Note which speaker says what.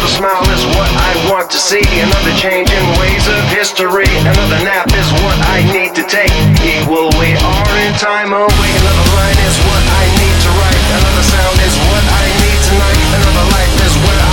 Speaker 1: Another smile is what I want to see. Another change in ways of history. Another nap is what I need to take. Equal, we are in time away. Another line is what I need to write. Another sound is what I need tonight. Another life is what